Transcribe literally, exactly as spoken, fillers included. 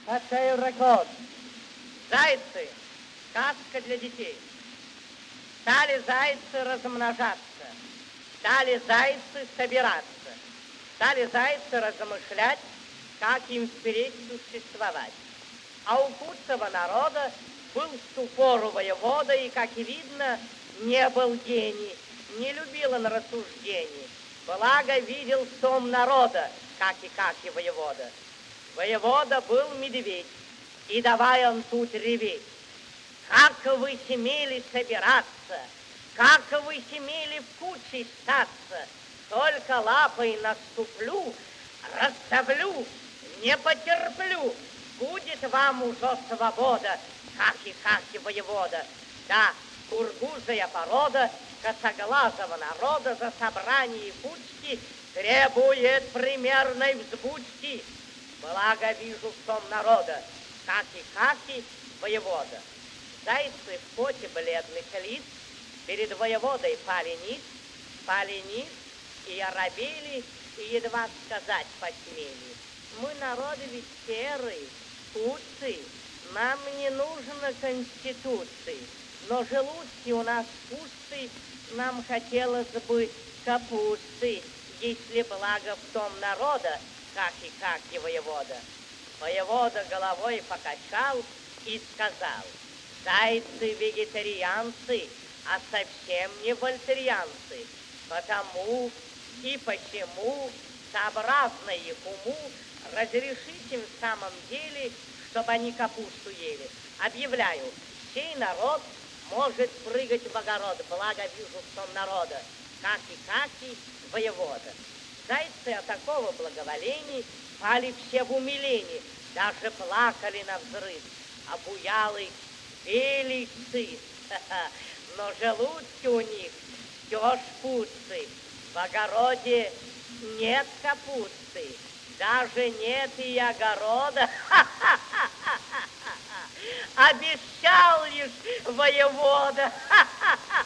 Отчай рекорд. Зайцы. Сказка для детей. Стали зайцы размножаться. Стали зайцы собираться. Стали зайцы размышлять, как им впредь существовать. А у куцого народа был в ту пору воевода, и, как и видно, не был гений, не любил он рассуждений. Благо видел сом народа, как и как и воевода. Воевода был медведь, и давай он тут реветь. Как вы смели собираться, как вы смели в куче статься, только лапой наступлю, расставлю, не потерплю, будет вам уже свобода, как и как и воевода. Да, кургузая порода косоглазого народа за собрание кучки требует примерной взбучки. Благо вижу в том народа, как и как и воевода. Зайцы в поте бледных лиц перед воеводой пали ниц, пали ниц, и оробели, и едва сказать посмели. Мы народ ведь серый, куцый, нам не нужно конституции, но желудки у нас пустые, нам хотелось бы капусты, если благо в том народа, как и как и воевода. Воевода головой покачал и сказал: зайцы вегетарианцы, а совсем не вольтерианцы, потому и почему, сообразно их уму, разрешить им в самом деле, чтобы они капусту ели. Объявляю, сей народ может прыгать в огород, благо вижу в том народа, как и как и воевода. Зайцы от такого благоволения пали все в умилении, даже плакали на взрыв, обуялый пели сыт. Но желудки у них все ж пусты, в огороде нет капусты, даже нет и огорода. Обещал лишь воевода.